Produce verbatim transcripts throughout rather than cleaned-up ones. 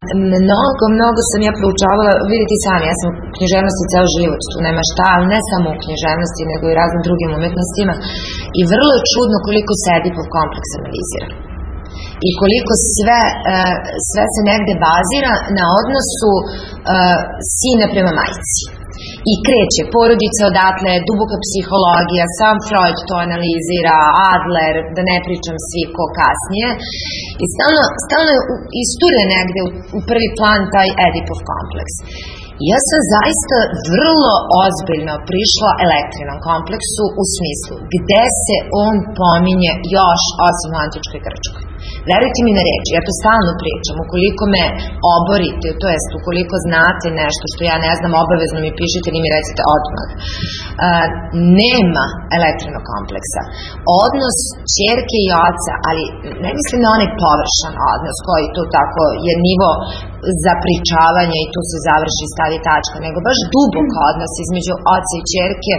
mnogo, mnogo sam ja proučavala, vidite i sami, ja sam u književnosti ceo život, tu nema šta, ali ne samo u književnosti, nego i raznim drugim umetnostima, i vrlo je čudno koliko se Edipov kompleks analizira. I koliko sve, sve se negde bazira na odnosu sina prema majci. I kreće porodica odatle, duboka psihologija, sam Freud to analizira, Adler, da ne pričam svi ko kasnije. I stalno, stalno isturuje negde u, u prvi plan taj Edipov kompleks. Ja sam zaista vrlo ozbiljno prišla Elektrinom kompleksu u smislu gde se on pominje još osim u antičkoj Grčkoj. Verujte mi na reči, ja to stalno pričam, ukoliko me oborite, to jest ukoliko znate nešto što ja ne znam, obavezno mi pišite ili mi recite odmah. Uh, nema Elektrinog kompleksa. Odnos ćerke i oca, ali ne mislim na onaj površan odnos koji tu tako je nivo za pričavanje i tu se završi, stavi tačka, nego baš dubok odnos između oca i ćerke,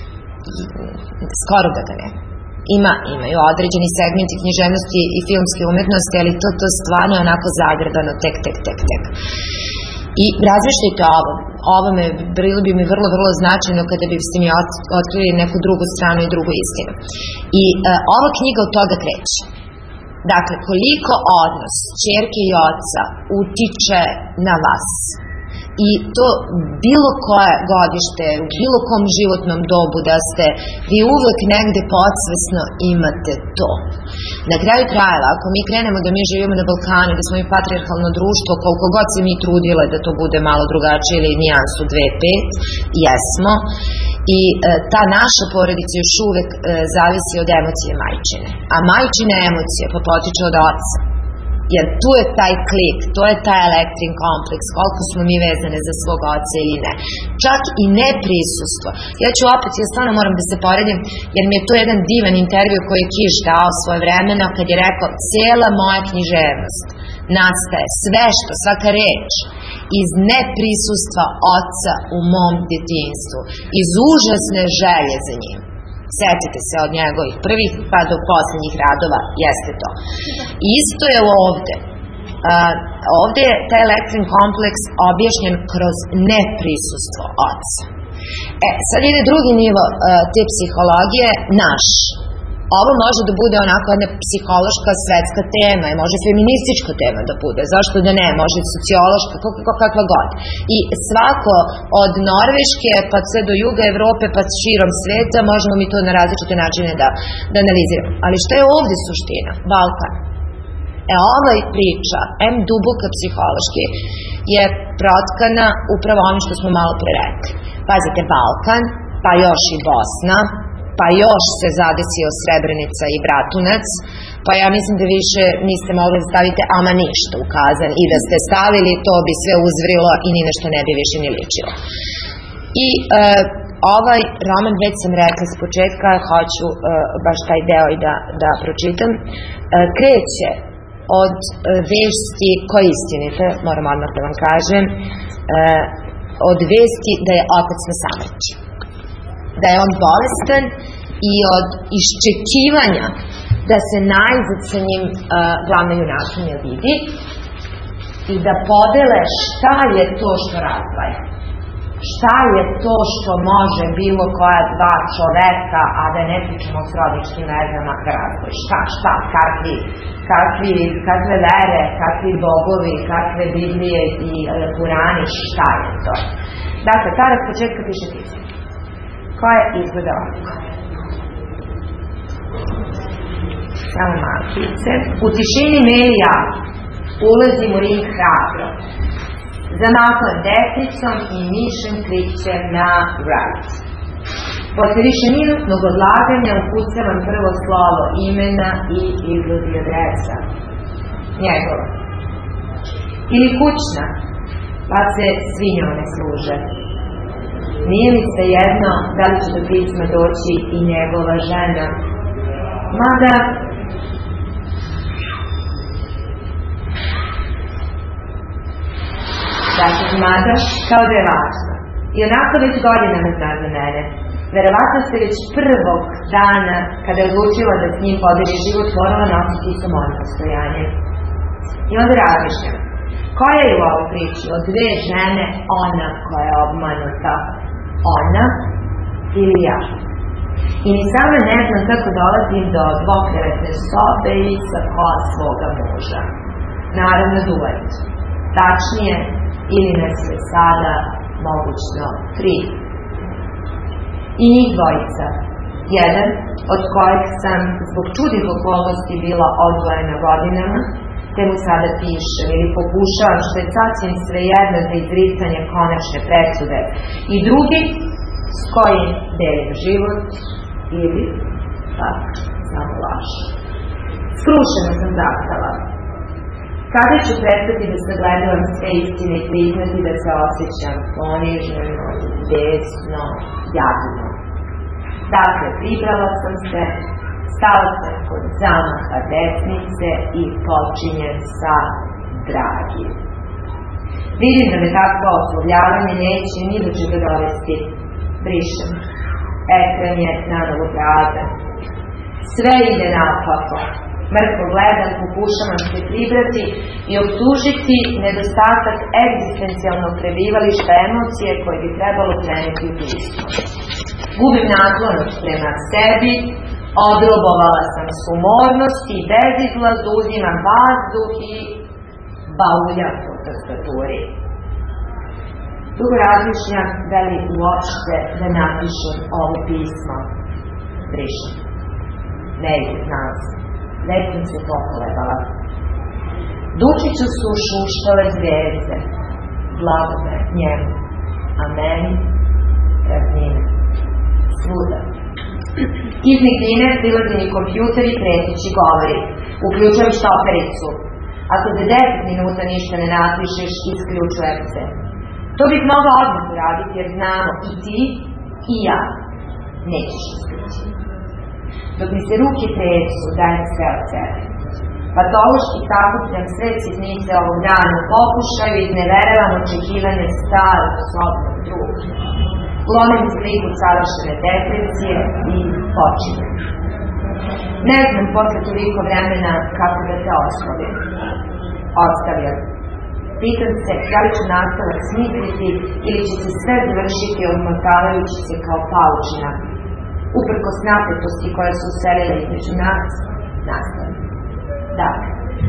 skoro da ga nema. Ima, imaju određeni segmenti književnosti i filmske umetnosti, ali to, to stvarno je onako zagrdano, tek, tek, tek, tek. I razmišljajte o ovom. Ovo me, bilo bi mi vrlo, vrlo značajno kada biste mi otkrili neku drugu stranu i drugu istinu. I uh, ova knjiga od toga kreće. Dakle, koliko odnos ćerke i oca utiče na vas. I to bilo koje godište, u bilo kom životnom dobu da ste, vi uvek negde podsvesno imate to. Na kraju krajeva, ako mi krenemo da mi živimo na Balkanu, da smo mi patrijarhalno društvo, koliko god se mi trudile da to bude malo drugačije ili nijansu dve pet, jesmo. I e, ta naša porodica još uvek e, zavisi od emocije majčine. A majčine emocije pa potiče od oca. Jer tu je taj klik, to je taj Elektrin kompleks, koliko smo mi vezane za svog oca ili ne. Čak i neprisustvo. Ja ću opet, ja stvarno moram da se poredim, jer mi je to jedan divan intervju koji je Kiš dao svoje vremena, kad je rekao, cijela moja književnost nastaje, sve što, svaka reč, iz neprisustva oca u mom djetinjstvu, iz užasne želje za njim. Sjetite se od njegovih prvih pa do posljednjih radova, jeste to. Isto je ovde. Uh, ovde je taj Elektrin kompleks objašnjen kroz neprisustvo oca. E, sad ide drugi nivo uh, te psihologije, naš. Ovo može da bude onako jedna psihološka svetska tema i može feministička tema da bude, zašto da ne, može sociološka, kakva god. I svako od Norveške pa sve do juga Evrope pa širom sveta možemo mi to na različite načine da, da analiziramo. Ali šta je ovde suština? Balkan. E ovaj priča, em duboka psihološki, je protkana upravo ono što smo malo pre rekli. Pazite, Balkan, pa još i Bosna, pa još se zadesio Srebrenica i Bratunac, pa ja mislim da više niste mogli da stavite ama ništa u kazan i da ste stavili, to bi sve uzvrilo i ni nešto ne bi više ni ličilo. I e, ovaj roman, već sam rekla s početka, hoću e, baš taj deo i da, da pročitam, e, kreće od e, vesti koje istinite, moram odmah da vam kažem, e, od vesti da je otac na samrti. Da je on bolestan i od iščekivanja da se najzad sa njim uh, glavna junakinja vidi i da podele šta je to što razdvaja. Šta je to što može bilo koja dva čoveka, a da ne pričamo o srodničkim vezama, da razdvoji. Šta, šta, kakvi, kakvi, kakve vere, kakvi bogovi, kakve Biblije i uh, Kurani, šta je to. Dakle, tada s početka piše pisanje. Koja izgleda ovako. Samo malkice. U tišini meni ja ulazim u ring hrabro. Zamahlam desnicom i mišem krićem na right. Posle više minutnog odlaganja ukucavam prvo slovo imena i izgledi adresa. Njegova. Ili kućna, pa se svi njome služe. Nije mi se jedno da li će do pisma doći i njegova žena. Mada, dakle, mada, kao da je važno. I onako već godinama zna za mene. Verovatno se već prvog dana, kada je odlučila da s njim podeli život, morala nositi i samo ono postojanje. I onda razmišljam. Koja je u ovoj priči? Od dve žene, ona koja je obmanuta, ona ili ja. I ni sama ne znam kako dolazim do dvokrevetne sobe i sa kola svoga muža. Naravno duet. Tačnije, ili nas je sada mogućno tri. I njih dvojica. Jedan, od kojeg sam zbog čudnih okolnosti bila odvojena godinama, te mu sada pišem ili pokušavam, što je sasvim svejedno za izricanje konačne presude. I drugi, s kojim delim život ili, tak, samo laž. Skrušeno sam zapitala. Kada ću prestati da sagledavam sve istine i priznati da se osjećam poniženo, besno, jadno? Dakle, pribrala sam se, stala sam kod zamaha desnice i počinjem sa dragim. Vidim da me takvo oslovljavanje neće ni do čega dovesti. Brišem. Ekran je nanovo prazan. Sve ide naopako. Mrtvo gledam, pokušavam se pribrati i optužiti nedostatak egzistencijalnog prebivališta emocije koje bi trebalo preneti u pismo. Gubim naklonost prema sebi, odrobovala sam sumornost i bezizlazno uzimam vazduh i bauljam po tastaturi. Dugo razmišljam da li uopšte da napišem ovo pismo. Brišem. Ne ide, znam se. Već sam se pokolebala. Dučiću su šuštale zvijezde. Blagome njemu. A meni praznina. Svuda. Iz nigdine prilazi mi kompjuter i preteći govori. Uključujem štopericu. Ako za deset minuta ništa ne napišeš, isključujem se. To bih mogla odmah uraditi jer znamo i ti i ja nećeš isključiti. Dok mi se ruke tresu, dajem sve od sebe. Patološki sakupljam sve sitnice ovog dana u pokušaju i izneverevam očekivanje starog sobnog druga. Lomim sliku savršene depresije i počinjem. Ne znam posle toliko vremena kako da te oslovim. Ostavljam. Pitam se da li ću nastavak smisliti ili će se sve završiti odmotavajući se kao paučina. Uprkos napetosti koje su uselile između nas, nastavim. Dakle,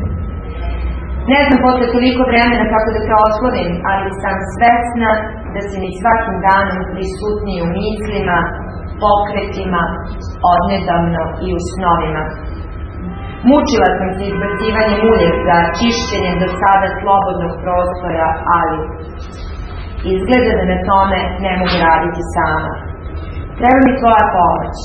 ne znam posle toliko vremena kako da te oslovim, ali sam svesna da si mi svakim danom prisutniji u mislima, pokretima, odnedavno i u snovima. Mučila sam se izbacivanjem uljeza, čišćenjem do sada slobodnog prostora, ali izgleda da na tome ne mogu raditi sama. Treba mi tvoja pomoć.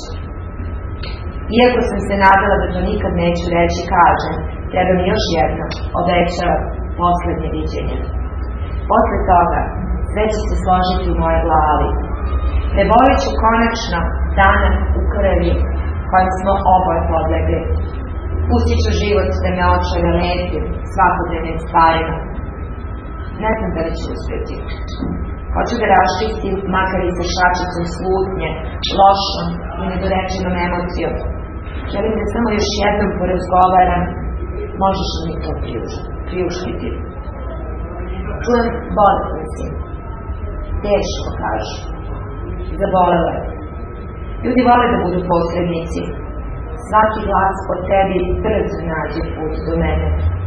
Iako sam se nadala da to nikad neću reći, kažem, treba mi još jedno, obećavam, poslednje viđenje. Posle toga, sve će se složiti u moje glavi. Prebolit ću konačno danas u krvi kojim smo oboje podlegli. Pustit ću život da me očaja lepim svakodnevnim stvarima. Ne znam da li ću uspjeti. Hoću da raščistim makar i sa šačicom slutnje, lošom i nedorečenom emocijom. Želim da samo još jednom porazgovaram, možeš li mi to priuštiti. Čujem bolestan si. Teško, kažu. Zabolela je. Ljudi vole da budu posrednici. Svaki glas o tebi brzo nađe put do mene.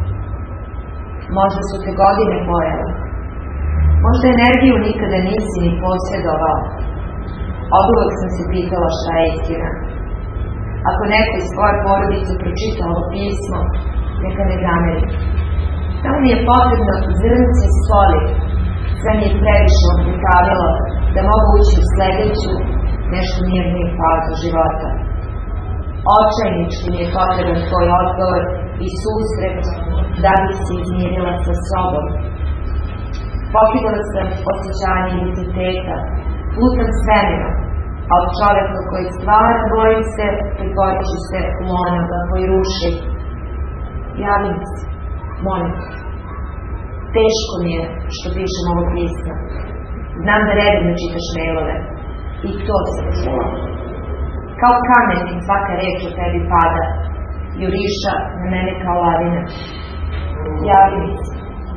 Možda su te godine pojele. Možda energiju nikada nisi ni posredovao. Oduvek sam se pitala šta je istina. Ako neko iz svoje porodice pročita ovo pismo, neka ne zameri. Samo mi je potrebno zrnce soli. Sve mi je previše odvikavilo da mogu ući u sledeću, nešto mirniju fazu života. Očajnički mi je potreban tvoj odgovor i susret da bi se izmirila sa sobom. Pokidala sam osjećanje identiteta, lutam svemirom, a od čoveka koji stvara bojim se, pretvorit ću se u onoga koji ruši. Javim se, molim se. Teško mi je što pišem ovo pismo. Znam da redovno čitaš mailove. I to sam čula. Kao kamen mi svaka reč o tebi pada. Juriša na mene kao lavina. Javim se.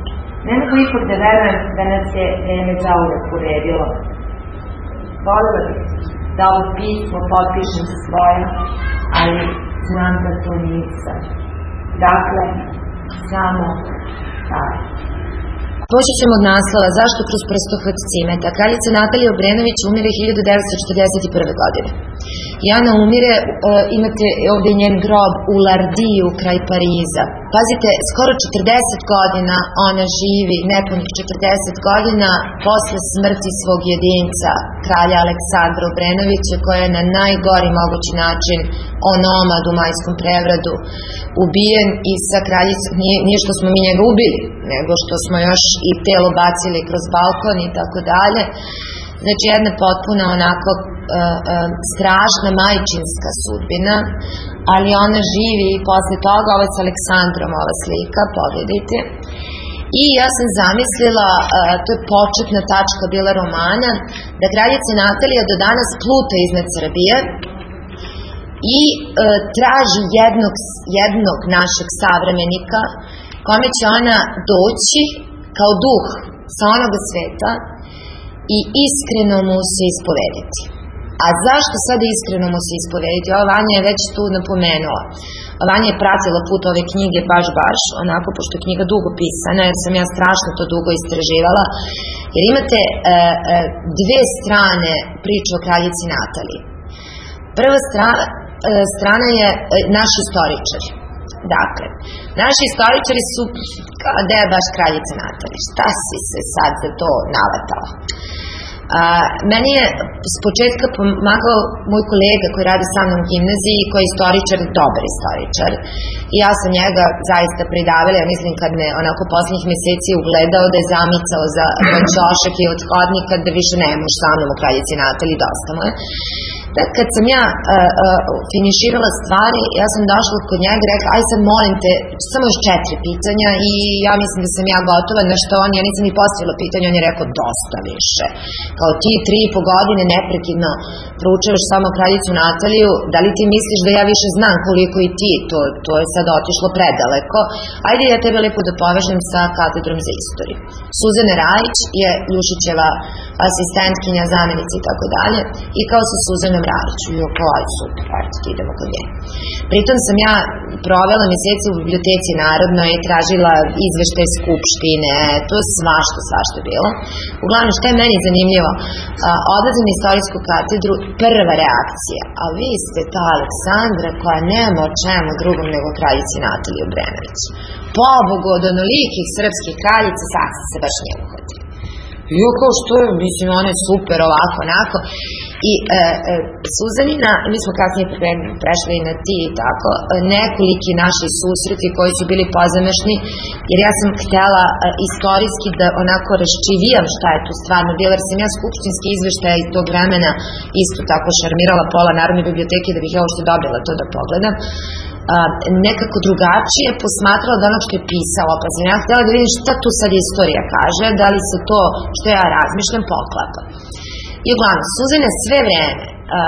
Ne mogu ipak da verujem da nas je vreme zauvek uredilo. Voljela bih da ovo pismo potpišem svoje, ali znam da to nisam. Dakle, samo taj. Počet ćemo od naslova Zašto kroz prstohvat cimeta. Kraljica Natalija Obrenović umire hiljadu devetsto četrdeset prve. godine. I ona umire, uh, imate ovdje njen grob u Lardiju kraj Pariza. Pazite, skoro četrdeset godina ona živi, nepunih četrdeset godina posle smrti svog jedinca, kralja Aleksandra Obrenovića, koja je na najgori mogući način onomad u majskom prevradu ubijen i sa kraljicom, nije, nije što smo mi njega ubili, nego što smo još i telo bacili kroz balkon i tako dalje. Znači jedna potpuno onako uh, uh, strašna majčinska sudbina, ali ona živi i posle toga, ovo je s Aleksandrom ova slika, pogledajte. I ja sam zamislila, uh, to je početna tačka bila romana, da kraljica Natalija do danas pluta iznad Srbije i uh, traži jednog, jednog našeg savremenika kome će ona doći kao duh sa onoga sveta i iskreno mu se ispovediti. A zašto sad iskreno mu se ispovediti? Ova Vanja je već tu napomenula. Vanja je pratila put ove knjige baš baš, onako, pošto je knjiga dugo pisana, jer sam ja strašno to dugo istraživala, jer imate e, e, dve strane priče o kraljici Nataliji. Prva strana, e, strana je e, naši istoričari. Dakle, naši istoričari su, kao da je baš kraljica Natalija, šta si se sad za to navatala? A, meni je s početka pomagao moj kolega koji radi sa mnom u gimnaziji, koji je istoričar, dobar istoričar. I ja sam njega zaista pridavila, ja mislim kad me onako poslednjih meseci ugledao da je zamicao za čošak i od hodnika da više ne može sa mnom u kraljici Nataliji, dosta mu je. Kad sam ja uh, uh, finiširala stvari, ja sam došla kod njega i rekla, aj sad molim te, samo još četiri pitanja i ja mislim da sam ja gotova, na što on, ja nisam ni postavila pitanja, on je rekao dosta više. Kao ti tri i po godine neprekidno proučavaš samo kraljicu Nataliju, da li ti misliš da ja više znam koliko i ti, to, to je sad otišlo predaleko, ajde ja tebe lepo da povežem sa katedrom za istoriju. Suzana Rajić je Ljušićeva asistentkinja, zamenica i tako dalje, i kao sa Suzanom Rajić, jo, kao aj super, ajde, idemo kod nje. Pritom sam ja provela mjeseci u biblioteci Narodnoj i tražila izveštaj Skupštine, to je svašta, svašta bilo. Uglavnom, što je meni zanimljivo, odlazim na istorijsku katedru, prva reakcija, a vi ste ta Aleksandra koja nema o čemu drugom nego kraljici Nataliji Obrenović. Pobogu od onolikih srpskih kraljica, sad se baš nije uhvatili. Jo, kao što je, mislim, ona je super, ovako, onako. I e, e, Suzanina, mi smo kasnije prešli na ti i tako, nekoliki naši susreti koji su bili pozamašni, jer ja sam htjela e, istorijski da onako raščivijam šta je tu stvarno bilo, jer sam ja skupštinski izveštaj iz tog vremena isto tako šarmirala pola Narodne biblioteke da bih ja uopšte dobila to da pogledam. A, nekako drugačije posmatrala od onog što je pisala, pa sam ja htjela da vidim šta tu sad istorija kaže, da li se to što ja razmišljam poklapa. I uglavnom, Suzana sve vreme,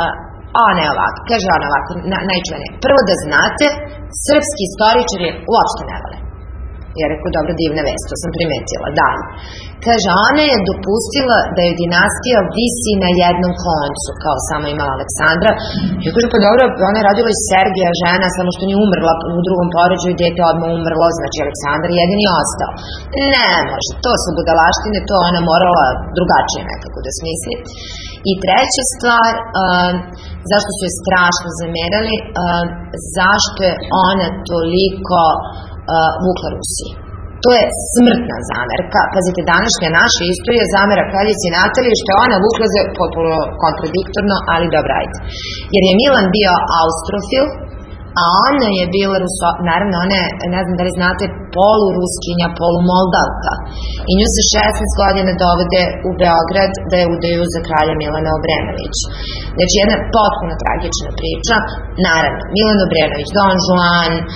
a ne ovako, kaže ona ovako, na, najčuvenije, prvo da znate, srpski istoričar je uopšte ne vole. Ja rekao, dobro, divna vest, to sam primetila, dalje. Kaže, ona je dopustila da je dinastija visi na jednom koncu, kao samo imala Aleksandra. Ja kažem, pa dobro, ona je radila i Sergija žena, samo što nije umrla u drugom porođaju, dete odmah umrlo, znači Aleksandar jedini ostao. Ne može, to su budalaštine, to ona morala drugačije nekako da smisli. I treća stvar, um, zašto su je strašno zamerali, um, zašto je ona toliko Uh, vukla Rusiji. To je smrtna zamerka. Pazite, današnja naša istorija zamera kraljici Nataliji što je ona vukla za potpuno kontradiktorno, ali dobra, ajde. Jer je Milan bio austrofil, a ona je bila Ruso, naravno ona je, ne znam da li znate, poluruskinja, polumoldavka. I nju se šesnaest godina dovede u Beograd da je udaju za kralja Milana Obrenovića. Znači jedna potpuno tragična priča. Naravno, Milan Obrenović, Don Juan, uh,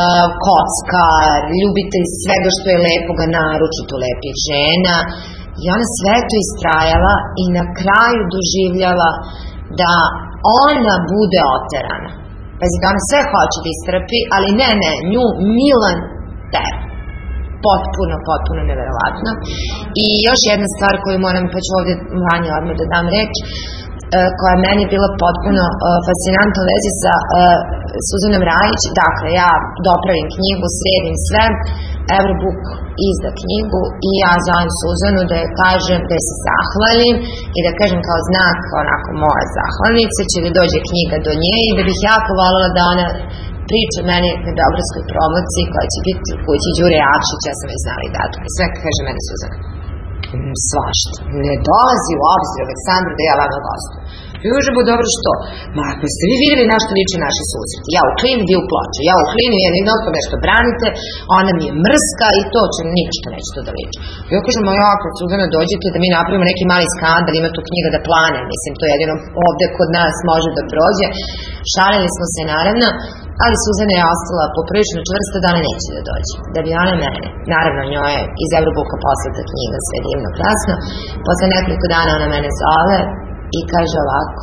kockar, ljubitelj svega što je lepoga, naročito lepih žena. I ona sve to istrajala i na kraju doživljava da ona bude oterana. Pazite, ona sve hoće da istrpi, ali ne, ne, nju Milan tera. potpuno, potpuno neverovatno. I još jedna stvar koju moram, pa ću ovdje Vanji odmah da dam reč, koja je meni bila potpuno fascinantna u vezi sa Suzanom Rajić. Dakle, ja dopravim knjigu, sredim sve, Eurobook izda knjigu i ja zovem Suzanu da je kažem, da je se zahvalim i da kažem kao znak onako moja zahvalnice će da dođe knjiga do nje i da bih jako voljela da ona priča meni na beogradskoj promociji koja će biti u kući Đure Jakšić, ja sam već znala i datum i sve kaže meni Suzana svašta, ne dolazi u obzir Aleksandru da ja vama gostujem. I uže bo dobro što? Ma ako ste vi vidjeli na što liče naše susreti, ja u Klinu, vi u Ploče, ja u Klinu, jedan jednog nešto branite, ona mi je mrska i to će ništa neće to da liče. I ja kažem, ja kad Suzana dođete da mi napravimo neki mali skandal, ima tu knjiga da plane, mislim to jedino ovde kod nas može da prođe. Šalili smo se naravno, ali Suzana je ostala poprilično čvrsta da ona neće da dođe. Da bi ona mene, naravno njoj je iz Eurobooka poslata knjiga, sve divno, krasno. Posle nekoliko dana ona mene zove i kaže ovako,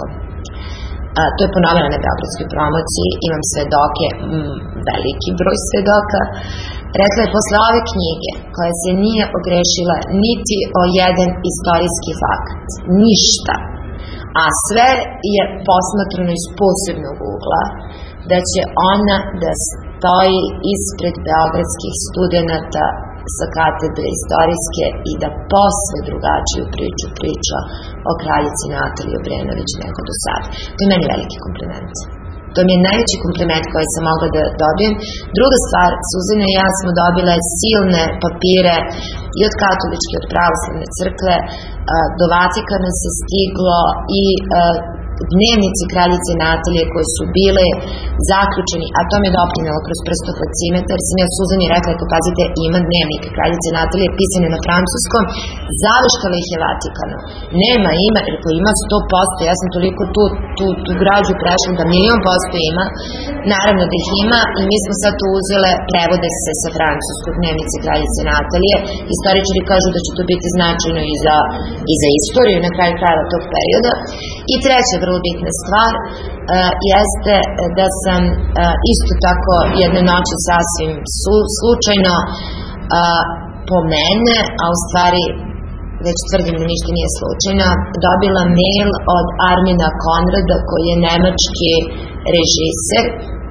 a, to je ponovila na beogradskoj promociji, imam svedoke, mm, veliki broj svedoka, rekla je posle ove knjige koja se nije ogrešila niti o jedan istorijski fakt, ništa, a sve je posmatrano iz posebnog ugla, da će ona da stoji ispred beogradskih studenata sa katedre istorijske i da posve drugačiju priču priča o kraljici Nataliji Obrenović nego do sada. To je meni veliki kompliment. To mi je najveći kompliment koji sam mogla da dobijem. Druga stvar, Suzana i ja smo dobile silne papire i od katoličke, od pravoslavne crkve, do Vatikana se stiglo i dnevnici kraljice Natalije koje su bile zaključeni, a to mi je doprinjelo kroz prstoflacimetar, sam ja Suzani rekla, eto pazite, ima dnevnike kraljice Natalije pisane na francuskom, zaveštala ih je Vatikanu. Nema, ima, jer to ima sto posto, ja sam toliko tu, tu, tu građu prešla da milion posto ima, naravno da ih ima i mi smo sad tu uzele, prevode se sa francuskog dnevnice kraljice Natalije, historičari kažu da će to biti značajno i za, i za istoriju na kraju krajeva tog perioda. I treća vrlo bitna stvar uh, jeste da sam uh, isto tako jedne noći sasvim su, slučajno uh, po mene, a u stvari već tvrdim da ništa nije slučajno, dobila mail od Armina Konrada koji je nemački režiser,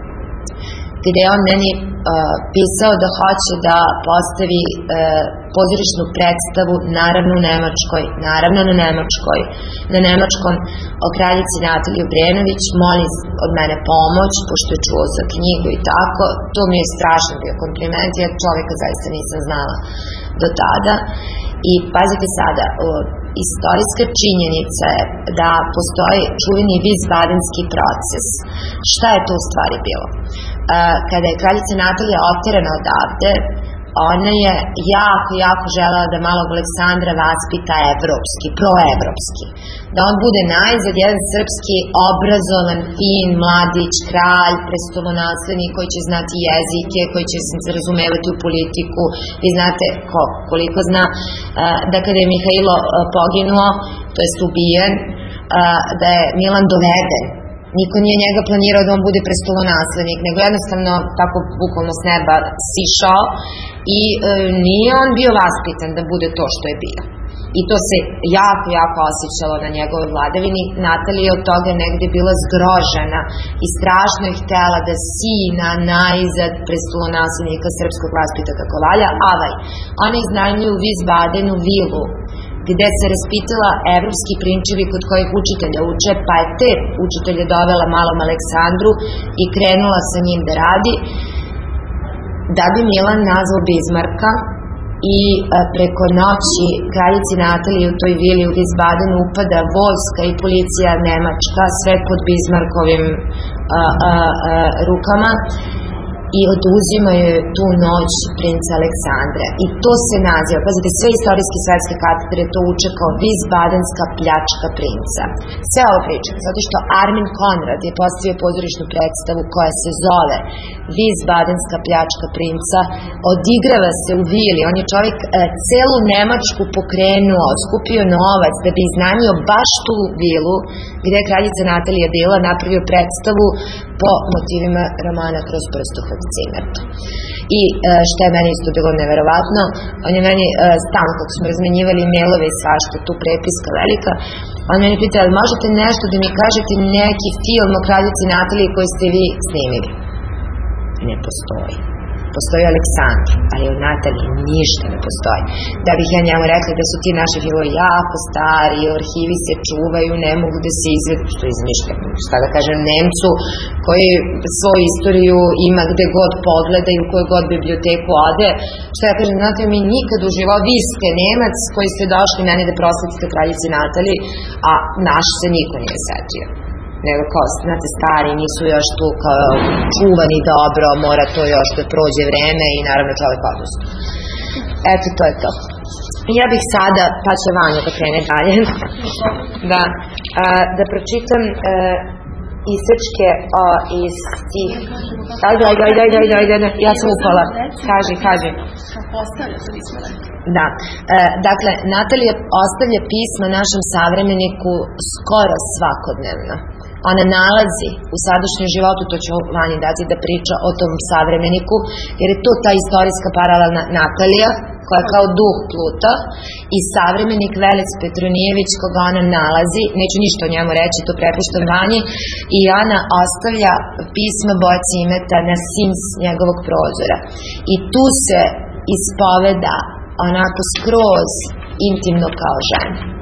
gde je on meni uh, pisao da hoće da postavi uh, pozorišnu predstavu, naravno u Nemačkoj, naravno na Nemačkoj, na Nemačkom o kraljici Nataliji Obrenović, moli od mene pomoć, pošto je čuo za knjigu i tako. To mi je strašno bio kompliment, ja čovjeka zaista nisam znala do tada. I pazite sada, uh, istorijska činjenica je da postoji čuveni Wiesbadenski proces. Šta je to u stvari bilo? Uh, kada je kraljica Natalija oterana odavde, ona je jako, jako želela da malog Aleksandra vaspita evropski, proevropski. Da on bude najzad jedan srpski, obrazovan, fin, mladić, kralj, prestolonaslednik koji će znati jezike, koji će se razumevati u politiku. Vi znate ko, koliko zna da kada je Mihajlo poginuo, to jest ubijen, da je Milan doveden. Niko nije njega planirao da on bude prestolonaslednik, nego jednostavno tako bukvalno s neba sišao i e, nije on bio vaspitan da bude to što je bio. I to se jako, jako osjećalo na njegovoj vladavini. Natalija od toga negde bila zgrožena i strašno je htjela da sina najzad prestolonaslednika srpskog vaspita kako valja, avaj. Ona iznajmljuje u Wiesbadenu vilu, gde se raspitala evropski prinčevi kod kojih učitelja uče, pa je te učitelje dovela malom Aleksandru i krenula sa njim da radi, da bi Milan nazvao Bizmarka i preko noći kraljici Nataliji u toj vili u Wiesbadenu upada vojska i policija nemačka, sve pod Bizmarkovim a, a, a, rukama, i oduzimaju tu noć princa Aleksandra. I to se naziva, pazite, sve istorijske svetske katedre to uče kao Wiesbadenska pljačka princa. Sve ovo pričam, zato što Armin Konrad je postavio pozorišnu predstavu koja se zove Wiesbadenska pljačka princa, odigrava se u vili, on je čovjek e, celu Nemačku pokrenuo, skupio novac da bi iznajmio baš tu vilu gdje je kraljica Natalija bila, napravio predstavu po motivima romana Kroz prstohod cimerta. I što je meni isto bilo neverovatno, on je meni stalno, kako smo razmenjivali mailove i svašta, tu prepiska velika, on meni pita, ali možete nešto da mi kažete neki film o kraljici Nataliji koji ste vi snimili? Ne postoji. Postoji Aleksandar, ali od Natalije ništa ne postoji. Da bih ja njemu rekla da su ti naši filmovi jako stari, arhivi se čuvaju, ne mogu da se izvedu, što izmišljam, šta da kažem Nemcu, koji svoju istoriju ima gde god pogleda i u koju god biblioteku ode, šta da kažem, znate, mi nikad u životu, vi ste Nemac koji ste došli meni da prosvetite kraljici Nataliji, a naš se niko nije setio. Nego kao, znate, stari nisu još tu kao čuvani dobro, mora to još da prođe vreme i naravno čovjek odnosno. Eto, to je to. Ja bih sada, pa će Vanja da krene dalje, da, a, da pročitam a, isečke a, iz tih... Ajde, ajde, ajde, ajde, ajde, ajde, ajde, ja sam upala. Kaži, kaži. Da, e, dakle, Natalija ostavlja pisma našem savremeniku skoro svakodnevno. Ona nalazi u sadašnjem životu, to ću Vani dati da priča o tom savremeniku, jer je to ta istorijska paralelna Natalija, koja je kao duh Pluta, i savremenik Velez Petronijević, koga ona nalazi, neću ništa o njemu reći, to prepuštam Vanji, i ona ostavlja pisma boje cimeta na sims njegovog prozora. I tu se ispoveda onako skroz intimno kao žena.